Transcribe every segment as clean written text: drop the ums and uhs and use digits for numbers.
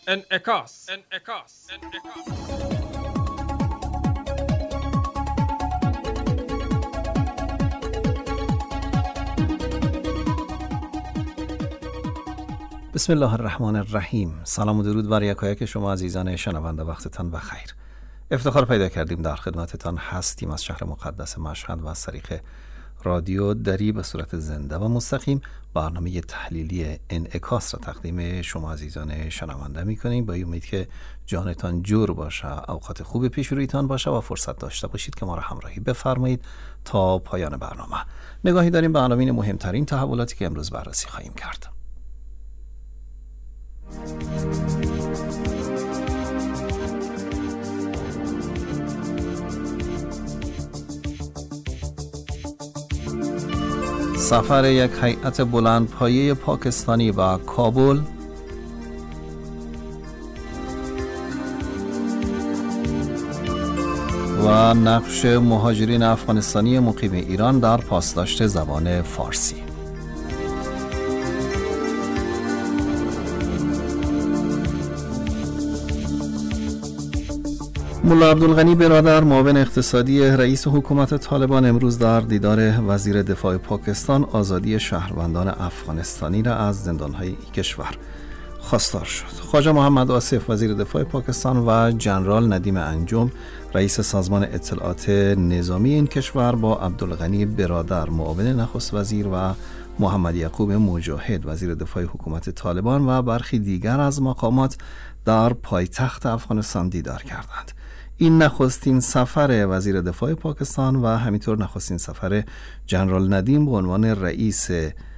انعکاس. بسم الله الرحمن الرحیم. سلام و درود بر یکایک شما عزیزان شنونده، وقتتان بخیر. افتخار پیدا کردیم در خدمتتان هستیم از شهر مقدس مشهد و از طریق رادیو دری به صورت زنده و مستقیم برنامه تحلیلی انعکاس را تقدیم شما عزیزان شنونده می‌کنیم، با امید که جانتان جور باشه، اوقات خوب پیش رویتان باشه و فرصت داشته باشید که ما را همراهی بفرمایید تا پایان برنامه. نگاهی داریم به عناوین مهمترین تحولاتی که امروز بررسی خواهیم کرد. سفر یک هیئت بلندپایه پاکستانی به کابل، و نقش مهاجرین افغانستانی مقیم ایران در پاسداشت زبان فارسی. ملا عبدالغنی برادر، معاون اقتصادی رئیس حکومت طالبان، امروز در دیدار وزیر دفاع پاکستان آزادی شهروندان افغانستانی را از زندان‌های این کشور خواستار شد. خواجه محمد آصف، وزیر دفاع پاکستان، و جنرال ندیم انجم، رئیس سازمان اطلاعات نظامی این کشور، با عبدالغنی برادر، معاون نخست وزیر، و محمد یعقوب مجاهد، وزیر دفاع حکومت طالبان، و برخی دیگر از مقامات در پایتخت افغانستان دیدار کردند. این نخستین سفر وزیر دفاع پاکستان و همینطور نخستین سفر جنرال ندیم به عنوان رئیس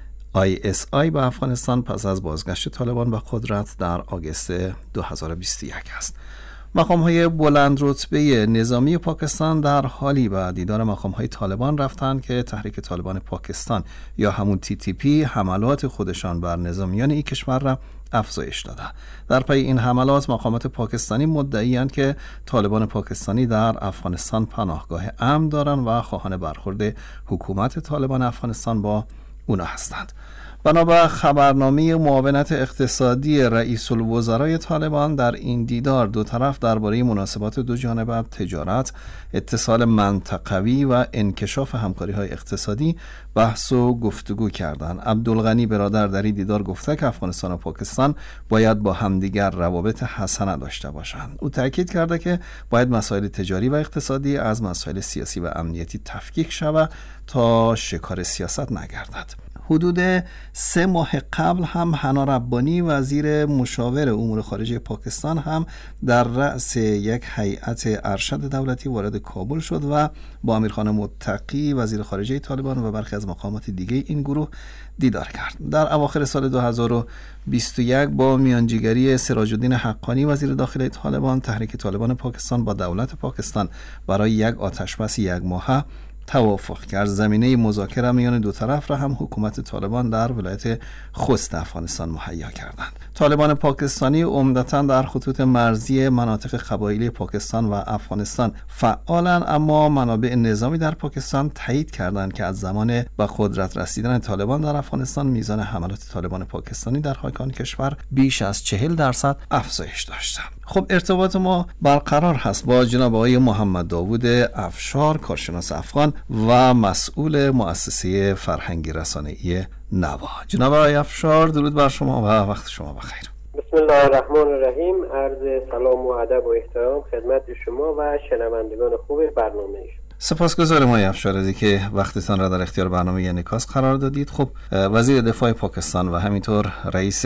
ISI به افغانستان پس از بازگشت طالبان به قدرت در آگوست 2021 است. مقام‌های بلند رتبه نظامی پاکستان در حالی به دیدار مقام‌های طالبان رفتند که تحریک طالبان پاکستان یا همون TTP حملات خودشان بر نظامیان این کشور را افزایش داده. در پی این حملات مقامات پاکستانی مدعی‌اند که طالبان پاکستانی در افغانستان پناهگاه امن دارند و خواهان برخورد حکومت طالبان افغانستان با اونا هستند. بنا به خبرنامه معاونت اقتصادی رئیس الوزرای طالبان، در این دیدار دو طرف درباره مناسبات دو جانبه، تجارت، اتصال منطقوی و انکشاف همکاری‌های اقتصادی بحث و گفتگو کردند. عبدالغنی برادر در این دیدار گفته که افغانستان و پاکستان باید با همدیگر روابط حسنه داشته باشند. او تاکید کرده که باید مسائل تجاری و اقتصادی از مسائل سیاسی و امنیتی تفکیک شود تا شکار سیاست نگردد. حدود 3 ماه قبل هم حنا ربانی، وزیر مشاور امور خارجه پاکستان، هم در رأس یک هیئت ارشد دولتی وارد کابل شد و با امیرخان متقی، وزیر خارجه طالبان، و برخی از مقامات دیگه این گروه دیدار کرد. در اواخر سال 2021 با میانجیگری سراج الدین حقانی، وزیر داخلی طالبان، تحریک طالبان پاکستان با دولت پاکستان برای یک آتشبس 1 ماهه توافق کرد. زمینه مذاکره میان دو طرف را هم حکومت طالبان در ولایت خوست افغانستان مهیا کردند. طالبان پاکستانی عمدتاً در خطوط مرزی مناطق قبایلی پاکستان و افغانستان فعالند، اما منابع نظامی در پاکستان تایید کردند که از زمان به قدرت رسیدن طالبان در افغانستان میزان حملات طالبان پاکستانی در خاک آن کشور بیش از 40% افزایش داشته. خب ارتباط ما برقرار هست با جناب آقای محمد داوود افشار، کارشناس افغان و مسئول مؤسسه فرهنگی رسانه‌ای نوا. جناب آقای افشار، درود بر شما و وقت شما بخیر. بسم الله الرحمن الرحیم. عرض سلام و ادب و احترام خدمت شما و شنوندگان خوب برنامه شما. سپاسگزارم آقای افشار از اینکه وقتتان را در اختیار برنامه انعکاس قرار دادید. خب وزیر دفاع پاکستان و همینطور رئیس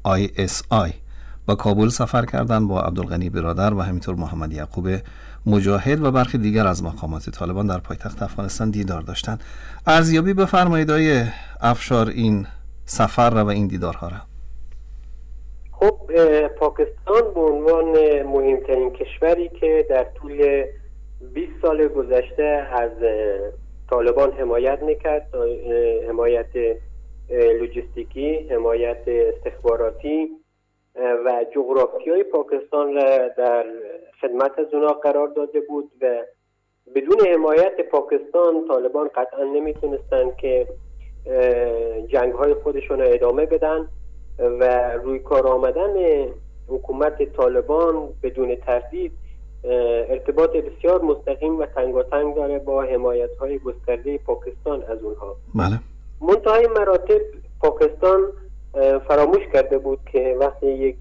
ISI با کابل سفر کردند، با عبدالغنی برادر و همینطور محمد یعقوب مجاهد و برخی دیگر از مقامات طالبان در پایتخت افغانستان دیدار داشتند. ارزیابی بفرمایید آقای افشار این سفر را و این دیدارها را. خب پاکستان به عنوان مهمترین کشوری که در طول 20 سال گذشته از طالبان حمایت میکرد، حمایت لوجستیکی، حمایت استخباراتی و جغرافیای پاکستان را در خدمت از اونا قرار داده بود و بدون حمایت پاکستان طالبان قطعا نمیتونستن که جنگ های خودشون را ادامه بدن و روی کار آمدن حکومت طالبان بدون تردید ارتباط بسیار مستقیم و تنگاتنگ داره با حمایت‌های گسترده پاکستان از اونها. بله. منتهای مراتب پاکستان فراموش کرده بود که وقتی یک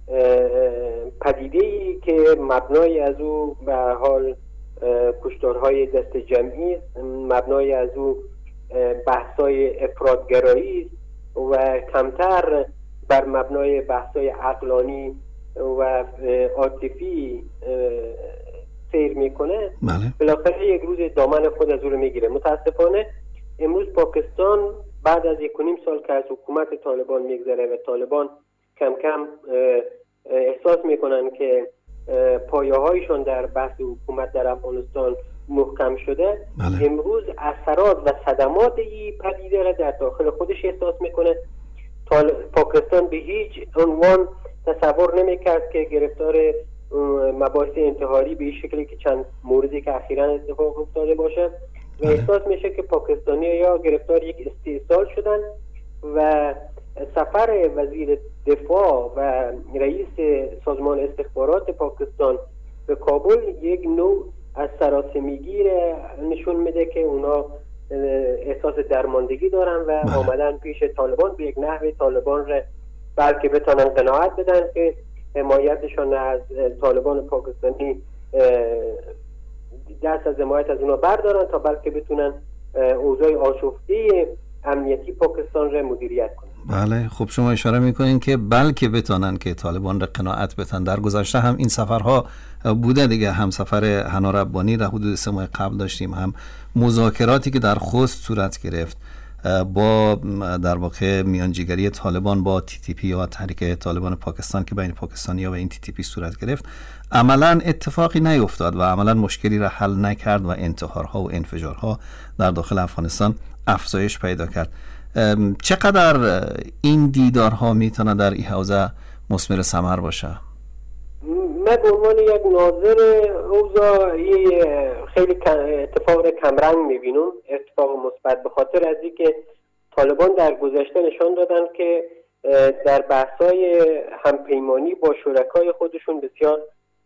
پدیده‌ای که مبنای از او به هر حال کشتارهای دست جمعی است، مبنای از او بحث‌های افراط‌گرایی و کمتر بر مبنای بحث‌های عقلانی و عاطفی سیر میکنه، بالاخره یک روز دامن خود از او رو میگیره. متاسفانه امروز پاکستان بعد از 1.5 سال که از حکومت طالبان میگذره و طالبان کم کم احساس میکنن که پایه‌هایشان در بحث حکومت در افغانستان محکم شده، امروز اثرات و صدمات این پدیده را در داخل خودش احساس میکنه. پاکستان به هیچ عنوان تصور نمیکرد که گرفتار مباحث انتحاری به این شکلی که چند موردی که اخیراً اتفاق افتاده باشه و احساس میشه که پاکستانی یا گرفتار یک استیصال شدن و سفر وزیر دفاع و رئیس سازمان استخبارات پاکستان به کابل یک نوع از سراسیمگی نشون میده که اونا احساس درماندگی دارن و آمدن پیش طالبان به یک نحوی طالبان را بلکه بتونن قناعت بدن که حمایتشان از طالبان پاکستانی دست از حمایت از اونا بردارن تا بلکه بتونن اوضاع آشفته امنیتی پاکستان را مدیریت کنن. بله، خب شما اشاره میکنین که بلکه بتونن که طالبان را قناعت بدن. در گذشته هم این سفرها بوده دیگه، هم سفر حنا ربانی را حدود 3 ماه قبل داشتیم، هم مذاکراتی که در خوست صورت گرفت با در واقع میانجیگری طالبان با TTP یا تحریک طالبان پاکستان که بین پاکستانی‌ها و این TTP صورت گرفت، عملاً اتفاقی نیفتاد و عملاً مشکلی را حل نکرد و انتحارها و انفجارها در داخل افغانستان افزایش پیدا کرد. چقدر این دیدارها میتونه در این حوزه مثمر ثمر باشه؟ من به عنوان یک ناظر اوضاع خیلی اتفاق کمرنگ میبینم، اتفاق مثبت، به خاطر از اینکه طالبان در گذشته نشان دادن که در بحث‌های همپیمانی با شرکای خودشون بسیار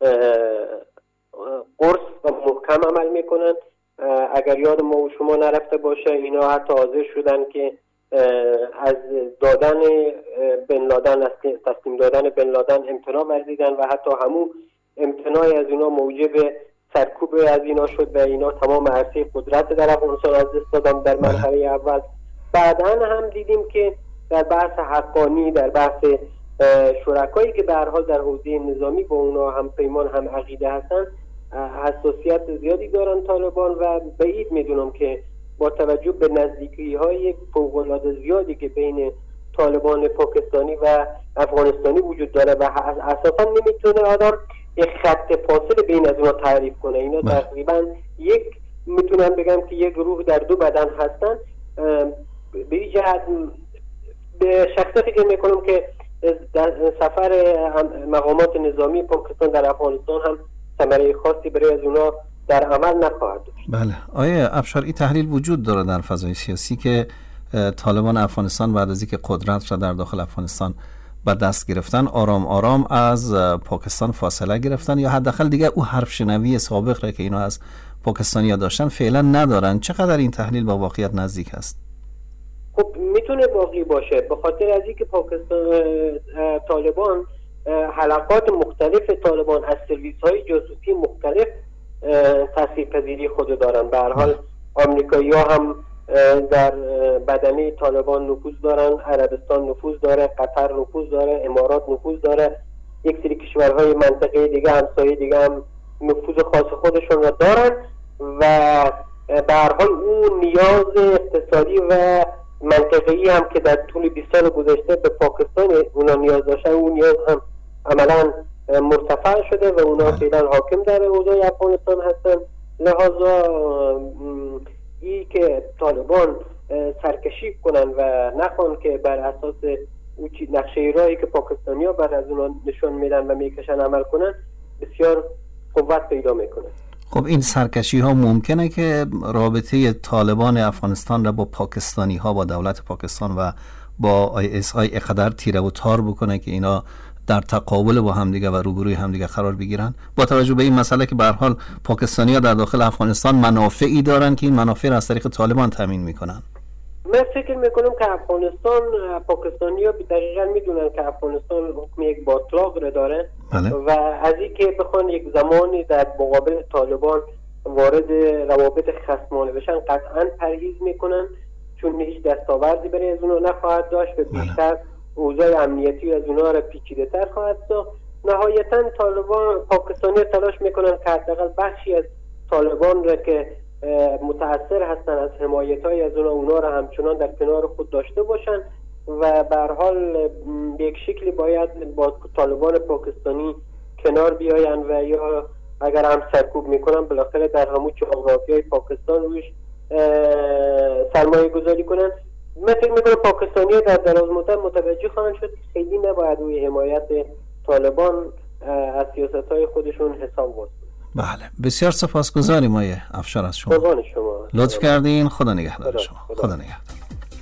قرص و محکم عمل میکنن. اگر یاد ما و شما نرفته باشه، اینا حتی حاضر شدن که از دادن بن لادن، از تسلیم دادن بن لادن امتناع ورزیدن و حتی همون امتناع از اینا موجب سرکوب از اینا شد و اینا تمام عرصه قدرت در افغانستان از دست دادن در مرحله اول. بعداً هم دیدیم که در بحث حقانی، در بحث شرکایی که به هر حال در حوزه نظامی با اونا هم پیمان هم عقیده هستن، حساسیت زیادی دارن طالبان و بعید میدونم که با توجه به نزدیکی‌های فوق‌العاده زیادی که بین طالبان پاکستانی و افغانستانی وجود داره و اساساً نمیتونه آدم یک خط فاصله بین از اونها تعریف کنه. اینا تقریباً میتونم بگم که یک روح در 2 بدن هستن. به این جهت به شخصه فکر میکنم که در سفر مقامات نظامی پاکستان در افغانستان هم ثمره خاصی برای از اونها در عمل نخواهد داشت. بله، آیه افشار، این تحلیل وجود داره در فضای سیاسی که طالبان افغانستان بعد از اینکه قدرت را در داخل افغانستان به دست گرفتن، آرام آرام از پاکستان فاصله گرفتن یا حداقل دیگه او حرف شنوی سابق را که اینا از پاکستانیا داشتن فعلا ندارن. چقدر این تحلیل با واقعیت نزدیک است؟ خب میتونه واقعی باشه، به خاطر از اینکه طالبان حلقات مختلف طالبان از سرویس‌های جاسوسی مختلف تاثیرپذیری خود دارن. به هر حال آمریکایی‌ها هم در بدنه طالبان نفوذ دارن، عربستان نفوذ داره، قطر نفوذ داره، امارات نفوذ داره، یک سری کشورهای منطقه دیگه، همسایه دیگه هم نفوذ خاص خودشون را دارن و به هر حال اون نیاز اقتصادی و منطقه‌ای هم که در طول 20 سال گذشته به پاکستان اونا نیاز داشتن، اون نیاز هم عملاً مرتفع شده و اونا فعلا حاکم در اوضاع افغانستان هستن. لحاظا این که طالبان سرکشی کنن و نخوان که بر اساس نقشه راهی که پاکستانی‌ها بر از اونا نشون میدن و میکشن عمل کنن، بسیار قوت پیدا میکنه. خب این سرکشی ها ممکنه که رابطه طالبان افغانستان را با پاکستانی ها، با دولت پاکستان و با ISI اقدر تیره و تار بکنه که اینا در تقابل با همدیگه و روبروی همدیگه قرار بگیرن، با توجه به این مسئله که به هر حال پاکستانی‌ها در داخل افغانستان منافعی دارن که این منافع را از طریق طالبان تامین میکنن؟ من فکر میکنم که پاکستانی‌ها دقیقاً میدونن که افغانستان حکم یک باطلاق را داره. بله. و از این که بخوان یک زمانی در مقابل طالبان وارد روابط خصمانه بشن قطعاً پرهیز میکنن، چون هیچ دستاوردی برای از اونها نخواهد داشت و بیشتر اوضاع امنیتی از اونها را پیچیده تر خواهد ساخت. نهایتاً پاکستانی تلاش میکنن که حداقل بخشی از طالبان را که متأثر هستن از حمایت‌های از اونها را همچنان در کنار خود داشته باشن و به هر حال به یک شکلی باید با طالبان پاکستانی کنار بیاین و یا اگر هم سرکوب میکنن بالاخره در همون جغرافیای پاکستان روش سرمایه گذاری کنن. من فکر میکنم پاکستانی در دراز مدت متوجه خواهند شد که خیلی نباید روی حمایت طالبان از سیاست‌های خودشون حساب باز. بله، بسیار سپاسگزاریم آقای افشار از شما. لطف کردین. خدا نگهدار شما. خدا نگهدار.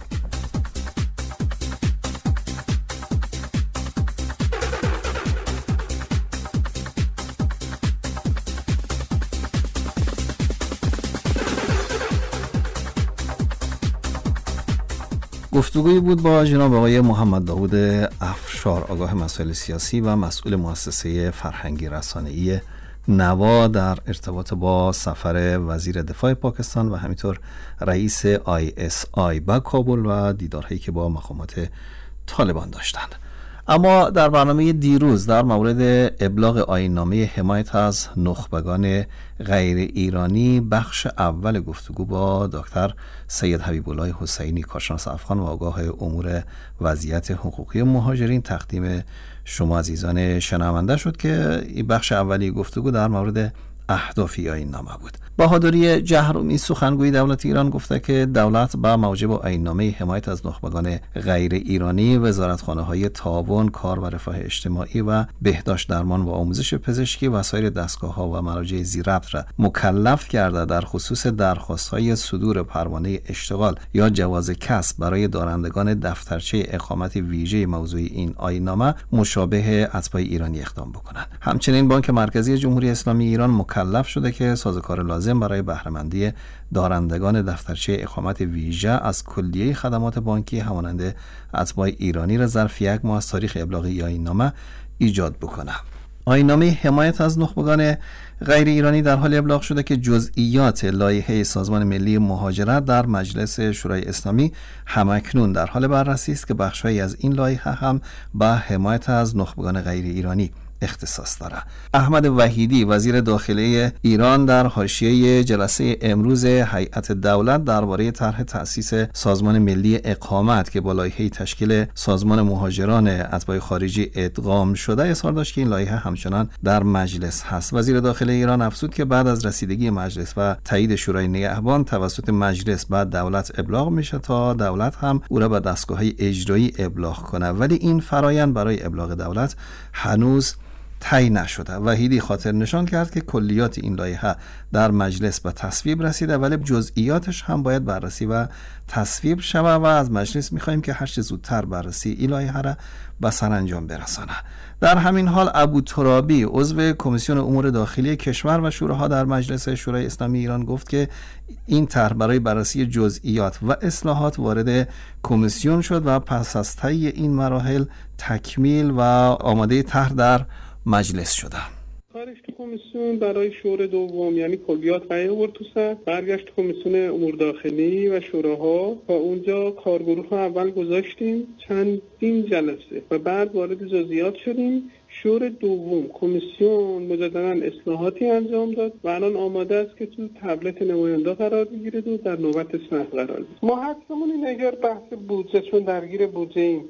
گفتگویی بود با جناب آقای محمد داود افشار، آگاه مسائل سیاسی و مسئول مؤسسه فرهنگی رسانه‌ای نوا، در ارتباط با سفر وزیر دفاع پاکستان و همینطور رئیس ISI به کابل و دیدارهایی که با مقامات طالبان داشتند. اما در برنامه دیروز در مورد ابلاغ آیین‌نامه حمایت از نخبگان غیر ایرانی، بخش اول گفتگو با دکتر سید حبیب الله حسینی، کارشناس افغان و آگاه امور وضعیت حقوقی مهاجرین، تقدیم شما عزیزان شنونده شد که این بخش اولی گفتگو در مورد اهداف آیین‌نامه بود. بهادری جهرومی، سخنگوی دولت ایران، گفته که دولت با موجب آیین‌نامه حمایت از نخبگان غیر ایرانی وزارتخانه‌های تعاون، کار و رفاه اجتماعی و بهداشت، درمان و آموزش پزشکی و سایر دستگاه‌ها و مراجع ذی‌ربط را مکلف کرده در خصوص درخواست‌های صدور پروانه اشتغال یا جواز کسب برای دارندگان دفترچه اقامت ویژه موضوع این آیین‌نامه مشابه اتباع ایرانی اقدام بکنند. همچنین بانک مرکزی جمهوری اسلامی ایران مکلف شده که سازوکار لازم برای بهره‌مندی دارندگان دفترچه اقامت ویژه از کلیه خدمات بانکی همانند اتباع ایرانی را ظرف یک ماه از تاریخ ابلاغ آیین‌نامه ایجاد بکنه. آیین‌نامه حمایت از نخبگان غیر ایرانی در حال ابلاغ شده که جزئیات لایحه سازمان ملی مهاجرت در مجلس شورای اسلامی همکنون در حال بررسی است که بخش‌هایی از این لایحه هم به حمایت از نخبگان غیر ایرانی اختصاص داره. احمد وحیدی، وزیر داخلی ایران، در حاشیه جلسه امروز هیئت دولت درباره طرح تأسیس سازمان ملی اقامت که با لایحه تشکیل سازمان مهاجران اتباع خارجی ادغام شده اظهار داشت که این لایحه همچنان در مجلس هست. وزیر داخلی ایران افزود که بعد از رسیدگی مجلس و تایید شورای نگهبان توسط مجلس بعد دولت ابلاغ میشه تا دولت هم او را به دستگاه‌های اجرایی ابلاغ کنه، ولی این فرایند برای ابلاغ دولت هنوز طی نشده. وحیدی خاطر نشان کرد که کلیات این لایحه در مجلس به تصویب رسیده ولی جزئیاتش هم باید بررسی و تصویب شود و از مجلس می‌خوایم که هر چه زودتر بررسی این لایحه را به سرانجام برسانه. در همین حال ابوترابی، عضو کمیسیون امور داخلی کشور و شوراها در مجلس شورای اسلامی ایران، گفت که این طرح برای بررسی جزئیات و اصلاحات وارد کمیسیون شد و پس از طی این مراحل تکمیل و آماده طرح در مجلس شده. کارش تو کمیسیون برای شور دوم یعنی کلیات قرار برد تو سر، برگشت کمیسیون امور داخلی و شوراها و اونجا کارگروه ها اول گذاشتیم چندین جلسه و بعد وارد جزئیات شدیم. شور دوم کمیسیون مجددا اصلاحاتی انجام داد و الان آماده است که تو تبلت نماینده قرار بگیره و در نوبت صحنه قرار بگیره. ما حتماً اگر بحث بودجه چون درگیر بودجه ایم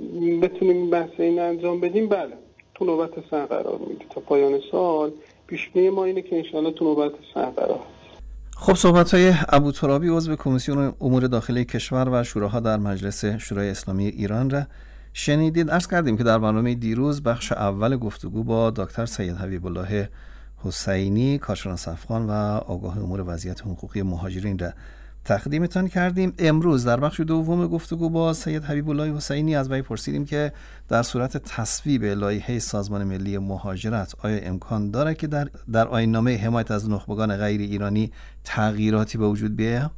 بتونیم بحث این انجام بدیم، بله تو نوبت صحنه قرار میگیره. تا پایان سال پیش‌بینی ما اینه که انشالله تو نوبت صحنه قرار. خب، صحبت‌های ابوترابی، عضو کمیسیون امور داخلی کشور و شوراها در مجلس شورای اسلامی ایران را شنیدید. عرض کردیم که در برنامه دیروز بخش اول گفتگو با دکتر سید حبیب الله حسینی، کارشناس افغان و آگاه امور وضعیت حقوقی مهاجرین را تقدیمتان کردیم. امروز در بخش دوم گفتگو با سید حبیب الله حسینی از وی پرسیدیم که در صورت تصویب لایحه سازمان ملی مهاجرت آیا امکان داره که در آیین‌نامه حمایت از نخبگان غیر ایرانی تغییراتی به وجود بیاید؟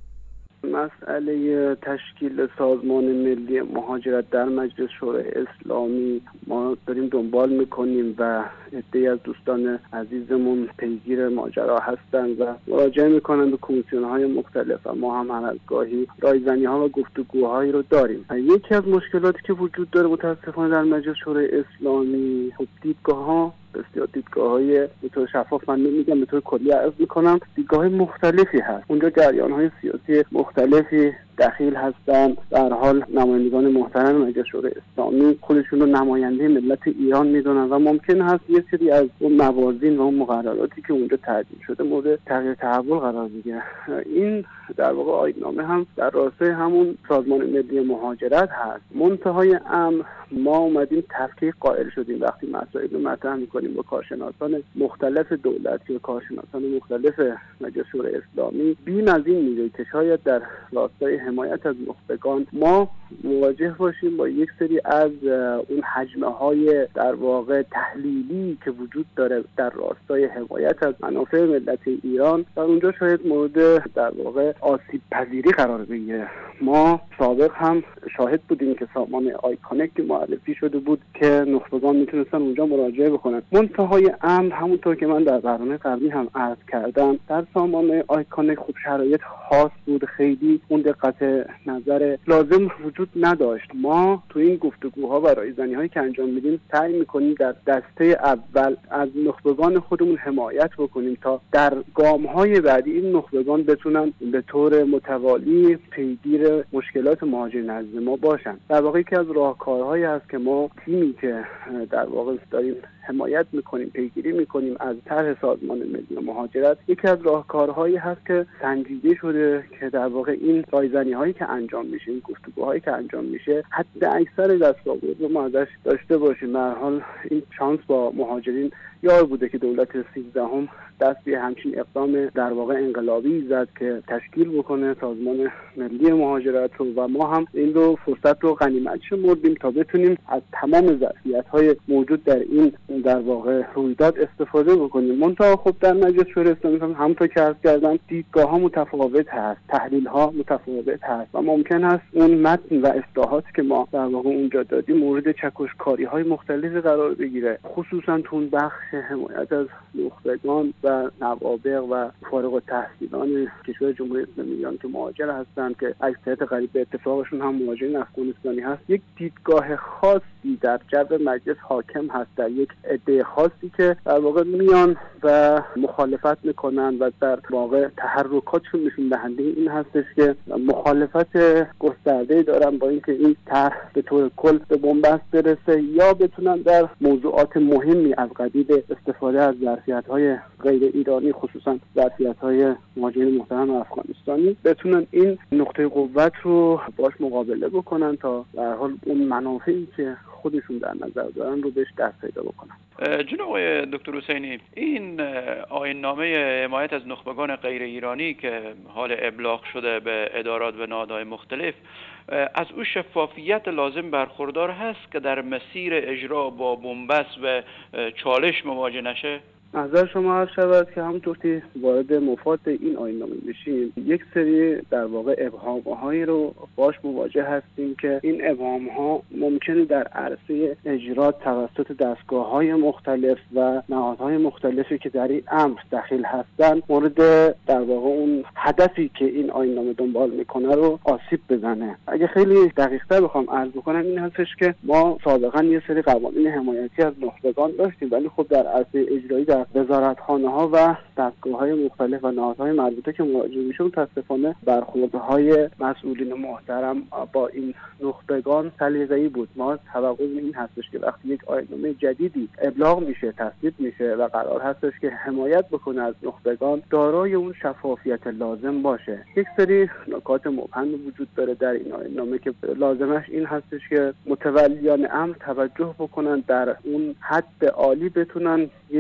مسئله تشکیل سازمان ملی مهاجرت در مجلس شورای اسلامی ما داریم دنبال میکنیم و عده‌ای از دوستان عزیزمون پیگیر ماجرا هستند و مراجعه میکنند به کمیسیون‌های مختلف و ما هم هر از گاهی رایزنی‌ها و گفتگوهایی رو داریم. یکی از مشکلاتی که وجود داره متاسفانه در مجلس شورای اسلامی دیدگاه‌ها بسیار دیدگاه‌های به طور شفاف، من نمیگم به طور کلی عرض میکنم، دیدگاه‌های مختلفی هست. اونجا جریان‌های سیاسی مختلفی دخیل هستند. در حال نمایندگان محترم مجلس شورای اسلامی خودشون رو نماینده ملت ایران میدونن و ممکن هست یه سری از اون موازین و اون مقرراتی که اونجا تعدیل شده مورد تغییر تحول قرار بگیره. این در واقع آیین‌نامه هم در راستای همون سازمان ملی مهاجرت هست. منتهای امر ما اومدیم تفکیک قائل شدیم وقتی مسائل رو مطرح می‌کنیم با کارشناسان مختلف دولتی و کارشناسان مختلف مجلس شورای اسلامی، بیم از این میره که شاید در راستای حمایت از نخبگان ما مواجه باشیم با یک سری از اون حجمه‌های در واقع تحلیلی که وجود داره در راستای حمایت از منافع ملت ایران و اونجا شاید مورد در واقع آسیب پذیری قرار بگیره. ما سابق هم شاهد بودیم که سازمان آیکانکت معرفی شده بود که نخبگان میتونستن اونجا مراجعه بکنن. منتهای امر همونطور که من در برنامه قبلی هم عرض کردم در سازمان آیکانکت خوب شرایط خاص بود، خیلی اون دقت نظر لازم وجود نداشت. ما تو این گفتگوها و رایزنی‌هایی که انجام میدیم سعی میکنیم در دسته اول از نخبگان خودمون حمایت بکنیم تا در گام‌های بعدی این نخبگان بتونن به طور متوالی پیگیر مشکلات مهاجرین عزیز ما باشن. در واقع یکی از راهکارهایی هست که ما تیمی که در واقع داریم حمایت میکنیم، پیگیری میکنیم از طرح سازمان ملی مهاجرت، یکی از راهکارهایی هست که سنجیده شده که در واقع این رایزنی‌هایی که انجام میشه، این گفتگوهایی که انجام میشه، حد اکثر دستاورد رو ما ازش داشته باشیم. به هر حال این شانس با مهاجرین یار بوده که دولت 13 دست به همچین اقدام در واقع انقلابی زد که تشکیل بکنه سازمان ملی مهاجرت رو و ما هم این رو فرصت رو غنیمت شمردیم تا بتونیم از تمام ظرفیت‌های موجود در این در واقع رویداد استفاده بکنیم. منتها خب در مجلس شورای اسلامی همونطور که عرض کردم دیدگاه‌ها متفاوت هست، تحلیل‌ها متفاوت هست و ممکن است اون متن و اصلاحاتی که ما در واقع اونجا دادیم مورد چکشکاری‌های مختلفی قرار بگیره، خصوصا تو بخش حمایت از نخبگان و نوابغ و فارغ التحصیلان کشور جمهوری اسلامی ایران که مهاجر هستند که اکثریت قریب به اتفاقشون هم مهاجرین افغانستانی هست. یک دیدگاه خاصی در جو مجلس حاکم هست، در یک عده خاصی که در واقع میان و مخالفت میکنن و در واقع تحرکاتشون نشون دهنده این هستش که مخالفت گسترده دارن با اینکه این طرح به طور کل به بنبست برسه یا بتونن در موضوعات مهمی از قبیل استفاده از ظرفیت‌های غیر ایرانی خصوصا ظرفیت‌های مهاجرین محترم افغانستانی بتونن این نقطه قوت رو باش مقابله بکنن تا در حال اون منافعی که خودشون در نظر دارن رو بهش دست پیدا بکنن. جناب دکتر حسینی، این آیین‌نامه حمایت از نخبگان غیر ایرانی که حال ابلاغ شده به ادارات و نهادهای مختلف از او شفافیت لازم برخوردار هست که در مسیر اجرا با بنبست و چالش مواجه نشه؟ نظر شما عرض شود که همونطور که وارد مفاد این آیین‌نامه میشیم یک سری در واقع ابهام‌هایی رو باش مواجه هستیم که این ابهام‌ها ممکنه در عرصه اجرا توسط دستگاه‌های مختلف و نهادهای مختلفی که در این امر دخیل هستن مورد در واقع اون هدفی که این آیین‌نامه دنبال میکنه رو آسیب بزنه. اگه خیلی دقیق‌تر بخوام عرض بکنم این هستش که ما سابقا یه سری قوانین حمایتی از نخبگان داشتیم ولی خب در عرصه اجرایی در وزارتخانه‌ها و دستگاه‌های مختلف و نهادهای مربوطه که مواجه میشه متأسفانه برخوردهای مسئولین محترم با این نخبگان سلیقه‌ای بود. ما توقع این هستش که وقتی یک آیین‌نامه جدیدی ابلاغ میشه، تصویب میشه و قرار هستش که حمایت بکنه از نخبگان، دارای اون شفافیت لازم باشه. یک سری نکات مبهم وجود داره در این آیین‌نامه که لازمش این هستش که متولیان امر توجه بکنن در اون حد عالی بتونن یک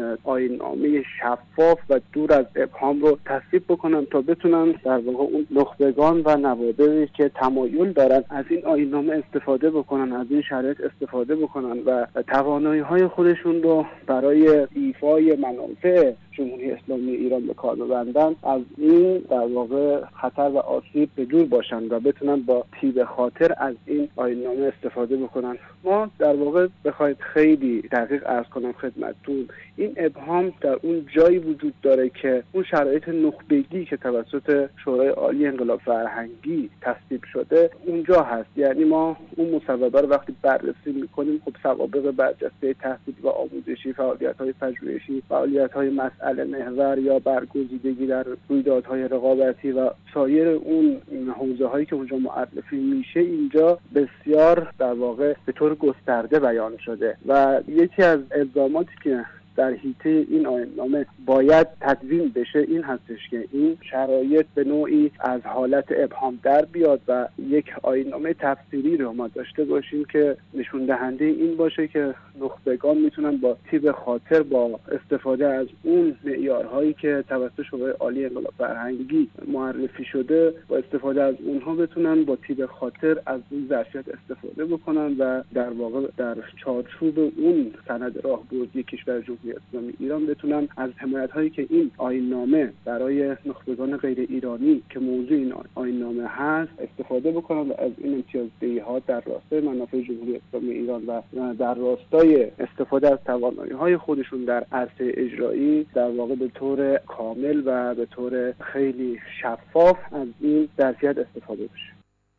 آیین‌نامه شفاف و دور از ابهام رو تصویب بکنن تا بتونن در واقع اون نخبگان و نوادری که تمایل دارن از این آیین‌نامه استفاده بکنن، از این شرایط استفاده بکنن و توانایی‌های خودشون رو برای ایفای منافع جمهوری اسلامی ایران به کار ببندن، از این در واقع خطر و آسیب به دور باشن و بتونن با طیب خاطر از این آیین‌نامه استفاده بکنن. ما در واقع بخواید خیلی دقیق عرض کنم خدمتتون، این ابهام در اون جایی وجود داره که اون شرایط نخبگی که توسط شورای عالی انقلاب فرهنگی تصویب شده اونجا هست. یعنی ما اون مصوبه رو وقتی بررسی میکنیم، خب سوابق برجسته تحصیل و آموزشی، فعالیت‌های پژوهشی، فعالیت‌های مسئله محور یا برگزیدگی در رویدادهای رقابتی و سایر اون حوزه‌هایی که اونجا معرفی میشه اینجا بسیار در واقع به طور گسترده بیان شده و یکی از الزاماتی که در حیطه این آیین‌نامه باید تدوین بشه این هستش که این شرایط به نوعی از حالت ابهام در بیاد و یک آیین‌نامه تفسیری رو ما داشته باشیم که نشون دهنده این باشه که نخبگان میتونن با طیب خاطر، با استفاده از اون معیارهایی که توسط شورای عالی انقلاب فرهنگی معرفی شده، با استفاده از اونها بتونن با طیب خاطر از این ظرفیت استفاده بکنن و در واقع در چارچوب اون سند راهبردی کشور جمهوری اسلامی ایران بتونن از حمایت‌هایی که این آیین‌نامه برای نخبگان غیر ایرانی که موضوع این آیین‌نامه هست استفاده بکنن و از این امتیازدهی‌ها در راستای منافع جمهوری اسلامی ایران و در راستای استفاده از توانایی‌های خودشون در عرصه اجرایی در واقع به طور کامل و به طور خیلی شفاف از این ظرفیت استفاده بشه.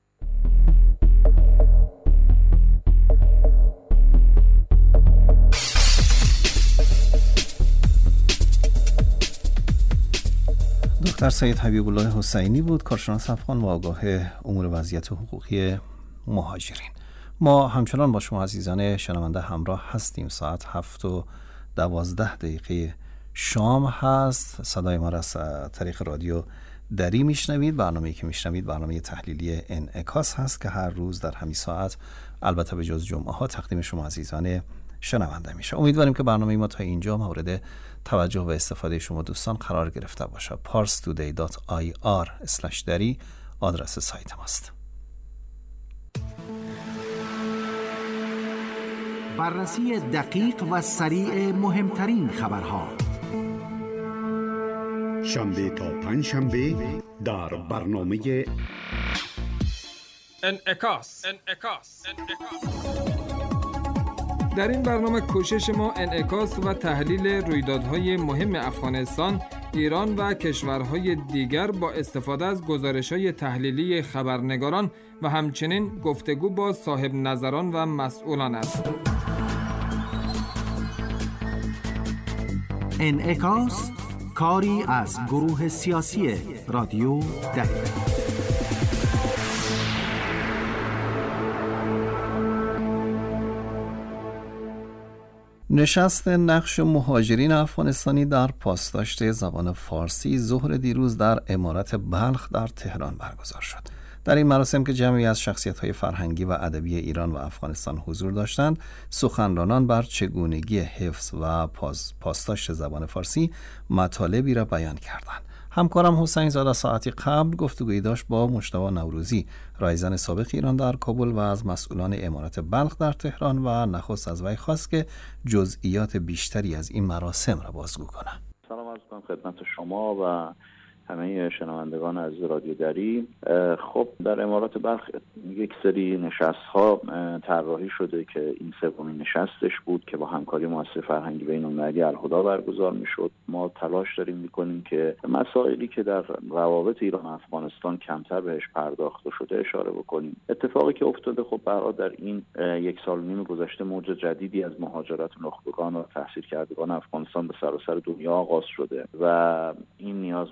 دکتر سید حبیب الله حسینی بود، کارشناس افغان و آگاه امور وضعیت حقوقی مهاجرین. ما همچنان با شما عزیزان شنونده همراه هستیم. ساعت 7:12 شام هست. صدای ما را از طریق رادیو دری میشنوید. برنامه‌ای که میشنوید برنامه تحلیلی انعکاس هست که هر روز در همین ساعت، البته به جز جمعه ها، تقدیم شما عزیزان شنونده میشه. امیدواریم که برنامه ما تا اینجا مورد توجه و استفاده شما دوستان قرار گرفته باشه. parstoday.ir/dari آدرس سایت ماست. بررسی دقیق و سریع مهمترین خبرها، شنبه تا پنجشنبه در برنامه انعکاس. در این برنامه کوشش ما انعکاس و تحلیل رویدادهای مهم افغانستان، ایران و کشورهای دیگر با استفاده از گزارش‌های تحلیلی خبرنگاران و همچنین گفتگو با صاحب نظران و مسئولان است. انعکاس، کاری از گروه سیاسی رادیو دری. نشست نقش مهاجرین افغانستانی در پاسداشت زبان فارسی ظهر دیروز در امارت بلخ در تهران برگزار شد. در این مراسم که جمعی از شخصیت‌های فرهنگی و ادبی ایران و افغانستان حضور داشتند، سخنرانان بر چگونگی حفظ و پاسداشت زبان فارسی مطالبی را بیان کردند. همکارم حسین زاده ساعتی قبل گفتگویی داشت با مجتبی نوروزی، رایزن سابق ایران در کابل و از مسئولان امارت بلخ در تهران و نخست از وی خواست که جزئیات بیشتری از این مراسم را بازگو کنند. سلام عرض کنم خدمت شما و همه شنوندگان از رادیو دری. خب در امارات بلخ یک سری نشست‌ها طراحی شده که این سومین نشستش بود که با همکاری مؤسسه فرهنگی بین‌المللی الهدی برگزار می‌شد. ما تلاش داریم می‌کنیم که مسائلی که در روابط ایران و افغانستان کمتر بهش پرداخته شده اشاره بکنیم. اتفاقی که افتاده خب برای در این 1 سال و نیم گذشته موج جدیدی از مهاجرت نخبگان و تحصیل کردگان افغانستان به سراسر دنیا آغاز شده و این نیازمند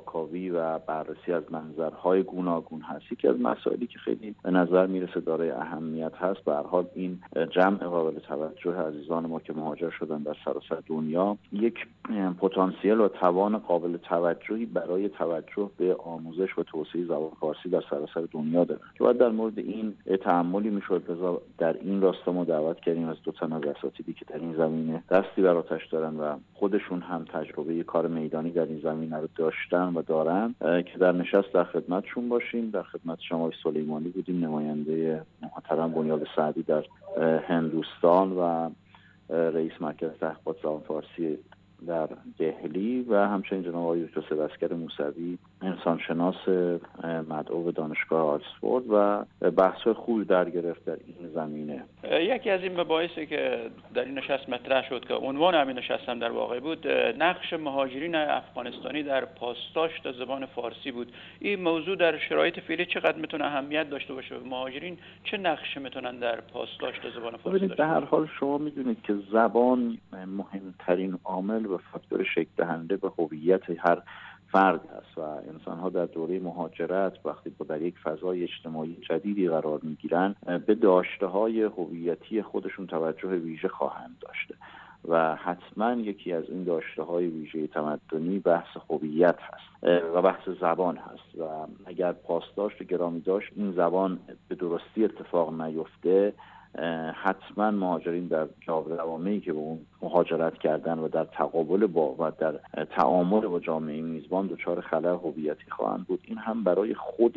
پاکاوی و بررسی از منظرهای گوناگون هست. یکی از مسائلی که خیلی به نظر میرسه دارای اهمیت هست، به هر حال این جمع قابل توجه عزیزان ما که مهاجر شدن در سراسر دنیا یک پتانسیل و توان قابل توجهی برای توجه به آموزش و توسعه زبان فارسی در سراسر دنیا دارن که باید در مورد این تأملی میشد. لذا در این راستا ما دعوت کردیم از 2 تا از اساتیدی که در این زمینه دستی بر آتش دارن و خودشون هم تجربه کار میدانی در این زمینه رو داشتن و دارن که در نشست در خدمتشون باشیم. در خدمت شما سلیمانی بودیم، نماینده محترم بنیاد سعدی در هندوستان و رئیس مرکز تحقیقات زبان فارسی در دهلی و همچنین جناب آقای دکتر سیداصغر موسوی انسانشناس مدعو به دانشگاه آکسفورد و بحث‌های خوبی در گرفت در این زمینه. یکی از این مباحثی که در این نشست مطرح شد که عنوان همین نشست هم در واقع بود، نقش مهاجرین افغانستانی در پاسداشت زبان فارسی بود. این موضوع در شرایط فعلی چقدر میتونه اهمیت داشته باشه؟ مهاجرین چه نقشی میتونن در پاسداشت زبان فارسی داشته باشن؟ به هر حال شما میدونید که زبان مهمترین عامل و فاکتور شکل دهنده به هویت هر فرد است و انسان‌ها در دوره مهاجرت وقتی در یک فضای اجتماعی جدیدی قرار می‌گیرند به داشته‌های هویتی خودشون توجه ویژه خواهند داشته و حتما یکی از این داشته‌های ویژه تمدنی بحث هویت هست و بحث زبان هست و اگر پاسداشت گرامی داشت این زبان به درستی اتفاق نیفته حتما مهاجرین در جوامعی که به اون مهاجرت کردن و در تقابل با و در تعامل با جامعه میزبان دچار خلأ هویتی خواهند بود. این هم برای خود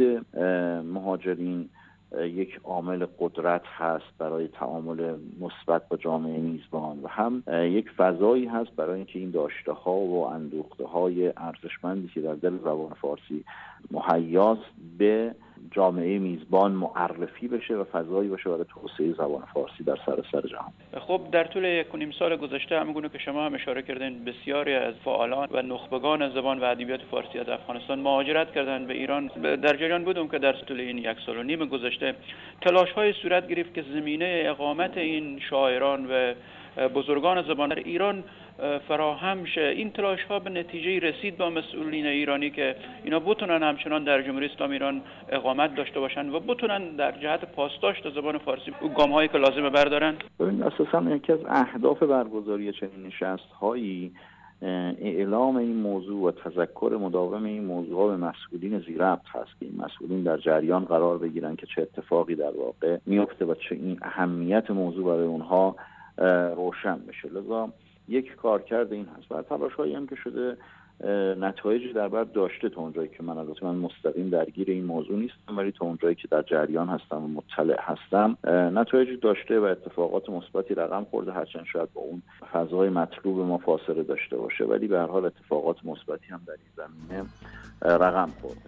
مهاجرین یک عامل قدرت هست برای تعامل مثبت با جامعه میزبان و هم یک فضایی هست برای اینکه این داشته‌ها و اندوخته‌های ارزشمندی که در دل زبان فارسی مهیاست به جامعه میزبان معرفی بشه و فضایی باشه برای توسعه زبان فارسی در سراسر جهان. خب در طول 1.5 سال گذشته همونگونه که شما هم اشاره کردین بسیاری از فعالان و نخبگان زبان و ادبیات فارسی از افغانستان مهاجرت کردن به ایران. در جریان بودم که در طول این 1.5 سال گذشته تلاش‌های صورت گرفت که زمینه اقامت این شاعران و بزرگان زبان در ایران فراهم شه. این تلاش ها به نتیجه رسید با مسئولین ایرانی که اینا بتونن همچنان در جمهوری اسلامی ایران اقامت داشته باشن و بتونن در جهت پاسداشت زبان فارسی گام هایی که لازمه بردارن؟ ببین اساسا یکی از اهداف برگزاری چنین نشست هایی اعلام این موضوع و تذکر مداوم این موضوع ها به مسئولین زیربط هست که این مسئولین در جریان قرار بگیرن که چه اتفاقی در واقع میفته و چه این اهمیت موضوع برای اونها روشن بشه. لذا یک کارکرد این هست و تلاش‌هایی هم که شده نتایجی در بر داشته. تا اونجایی که من البته مستقیم درگیر این موضوع نیستم ولی تا اونجایی که در جریان هستم و مطلع هستم نتایجی داشته و اتفاقات مثبتی رقم خورده، هرچند شاید با اون فضای مطلوب ما فاصله داشته باشه ولی به هر حال اتفاقات مثبتی هم در این زمینه رقم خورده.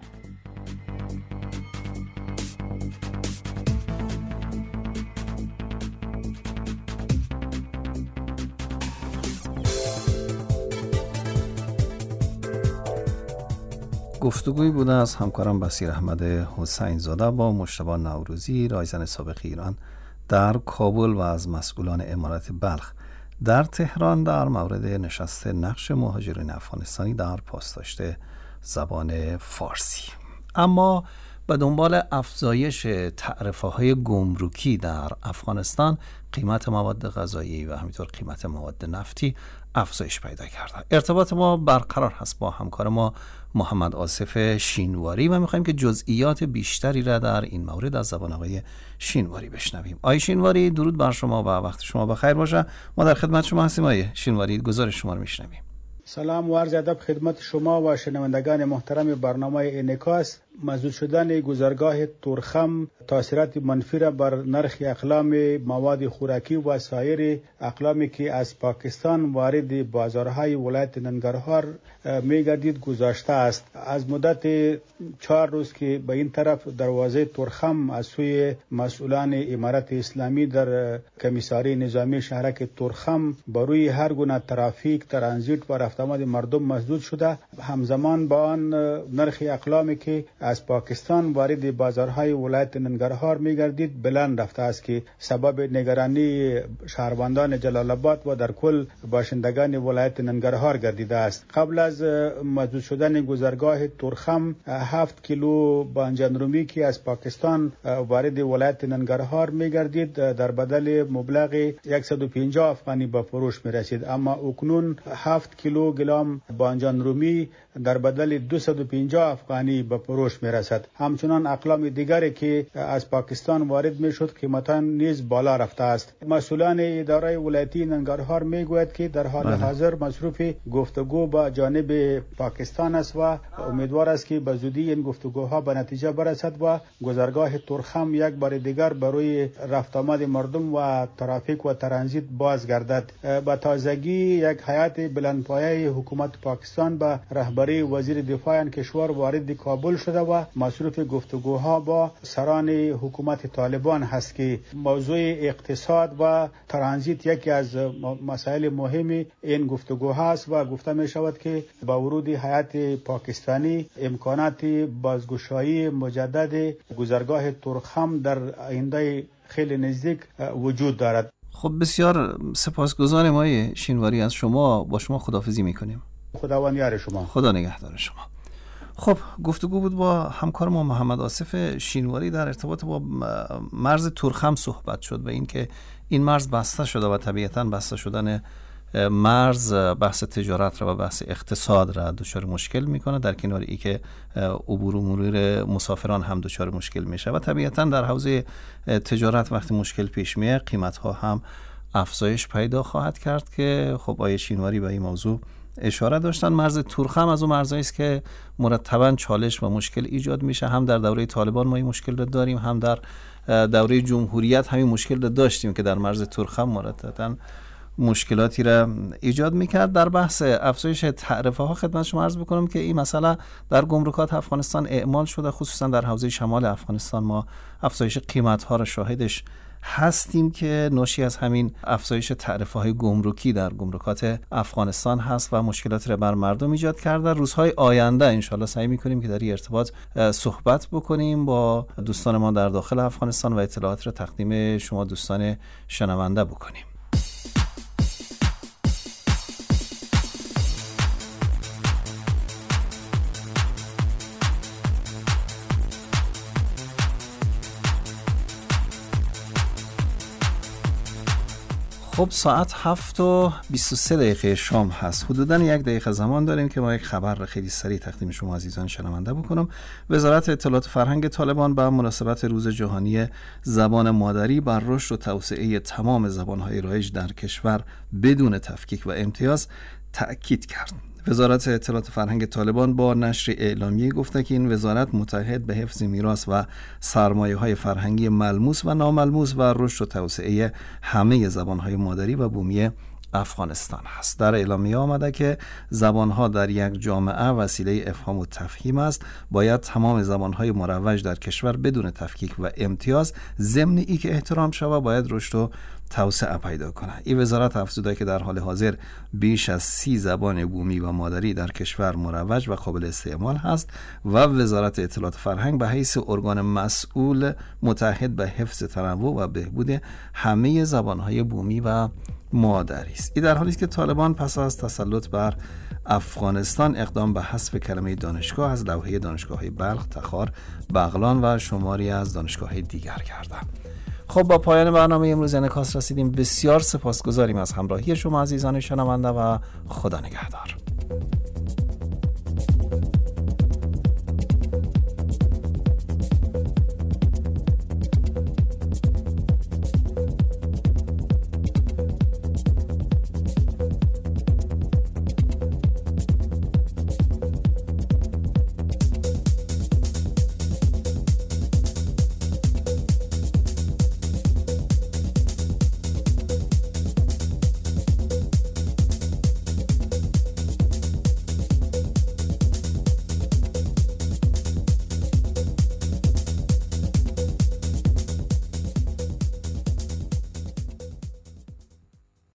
گفتگوی بوده از همکارم بصیر احمد حسین زاده با مجتبی نوروزی رایزن سابق ایران در کابل و از مسئولان امارات بلخ در تهران در مورد نشست نقش مهاجرین افغانستانی در پاسداشت زبان فارسی. اما به دنبال افزایش تعرفه‌های گمرکی در افغانستان قیمت مواد غذایی و همینطور قیمت مواد نفتی افزایش پیدا کرده. ارتباط ما برقرار هست با همکار ما محمد آصف شینواری و می‌خوایم که جزئیات بیشتری را در این مورد از زبان آقای شینواری بشنویم. آقای شینواری درود بر شما و وقت شما بخیر باشه. ما در خدمت شما هستیم آقای شینواری، گزارش شما رو میشنویم. سلام و عرض ادب خدمت شما و شنوندگان محترم برنامه انعکاس. مسدود شدن گذرگاه تورخم تاثیرات منفی را بر نرخ اقلام مواد خوراکی و سایر اقلامی که از پاکستان وارد بازارهای ولایت ننگرهار میگردید گذاشته است. از مدت 4 روز که به این طرف دروازه تورخم از سوی مسئولان امارت اسلامی در کمیساری نظامی شهرک تورخم بروی هر گونه ترافیک، ترانزیت و رفت رفت آمد مردم مسدود شده. همزمان با آن نرخ اقلامی که از پاکستان وارد بازارهای ولایت ننگرهار میگردید بلند رفته است که سبب نگرانی شهروندان جلال آباد و در کل باشندگان ولایت ننگرهار گردیده است. قبل از مسدود شدن گذرگاه تورخم 7 کیلو بانجان رومی که از پاکستان وارد ولایت ننگرهار میگردید در بدل مبلغ 150 افغانی به فروش میرسید، اما اکنون 7 کیلو گلام بانجان رومی در بدل 250 افغانی به فروش میرسد. همچنان اقلام دیگری که از پاکستان وارد میشد قیمتان نیز بالا رفته است. مسئولان اداره ولایتی ننگرهار میگوید که در حال حاضر مصروف گفتگو با جانب پاکستان است و امیدوار است که به زودی این گفتگوها به نتیجه برسد و گذرگاه تورخم یک بار دیگر برای رفت آمد مردم و ترافیک و ترانزیت بازگردد. با تازگی یک هیئت بلندپایه حکومت پاکستان به رهبری وزیر دفاع کشور وارد کابل شده و مصروف گفتگوها با سران حکومت طالبان هست که موضوع اقتصاد و ترانزیت یکی از مسائل مهم این گفتگوها است و گفته می شود که با ورود هیئت پاکستانی امکانات بازگشایی مجدد گذرگاه تورخم در آینده خیلی نزدیک وجود دارد. خب بسیار سپاسگزارم آقای شینواری از شما. با شما خداحافظی میکنیم. خداوند یار شما. خدا نگهدار شما. خب گفتگو بود با همکار ما محمد آصف شینواری در ارتباط با مرز تورخم صحبت شد و اینکه این مرز بسته شده و طبیعتاً بسته شدن مرز بحث تجارت را و بحث اقتصاد را دچار مشکل میکنه، در کنار ای که عبور و مرور مسافران هم دچار مشکل میشه و طبیعتاً در حوزه تجارت وقتی مشکل پیش میاد قیمت ها هم افزایش پیدا خواهد کرد که خب آقای شینواری به این موضوع اشاره داشتن. مرز تورخم از اون مرزایی است که مرتباً چالش و مشکل ایجاد میشه. هم در دوره طالبان ما این مشکل رو داریم، هم در دوره جمهوریت همین مشکل رو داشتیم که در مرز تورخم مرتباً مشکلاتی را ایجاد میکرد. در بحث افزایش تعرفه ها خدمت شما عرض بکنم که این مسئله در گمرکات افغانستان اعمال شده، خصوصا در حوزه شمال افغانستان ما افزایش قیمت ها را شاهدش هستیم که ناشی از همین افزایش تعرفه های گمرکی در گمرکات افغانستان هست و مشکلاتی را بر مردم ایجاد کرده. روزهای آینده انشالله سعی میکنیم که در این ارتباط صحبت بکنیم با دوستان ما در داخل افغانستان و اطلاعات را تقدیم شما دوستان شنونده بکنیم. خب ساعت 7:23 شام هست. حدوداً 1 دقیقه زمان داریم که ما یک خبر خیلی سریع تقدیم شما عزیزان شنونده بکنم. وزارت اطلاعات و فرهنگ طالبان به مناسبت روز جهانی زبان مادری بر رشد و توسعه تمام زبان‌های رایج در کشور بدون تفکیک و امتیاز تأکید کرد. وزارت اطلاعات فرهنگ طالبان با نشر اعلامیه گفته که این وزارت متحد به حفظ میراث و سرمایه‌های فرهنگی ملموس و ناملموس و رشد و توسعه همه زبان‌های مادری و بومی افغانستان هست. در اعلامیه آمده که زبانها در یک جامعه وسیله افهام و تفهیم است. باید تمام زبانهای مروج در کشور بدون تفکیک و امتیاز ضمن ای که احترام شود باید رشد و توسعه پیدا کنه. این وزارت افزوده که در حال حاضر بیش از 30 زبان بومی و مادری در کشور مروج و قابل استعمال هست و وزارت اطلاعات فرهنگ به حیث ارگان مسئول متحد به حفظ تنوع و بهبود همه زبانهای بومی و مادری است. این در حالی است که طالبان پس از تسلط بر افغانستان اقدام به حذف کلمه دانشگاه از لوحه دانشگاه‌های بلخ، تخار، بغلان و شماری از دانشگاه‌های دیگر کردند. خب با پایان برنامه امروز انعکاس رسیدیم. بسیار سپاسگزاریم از همراهی شما عزیزان شنونده و خدا نگهدار.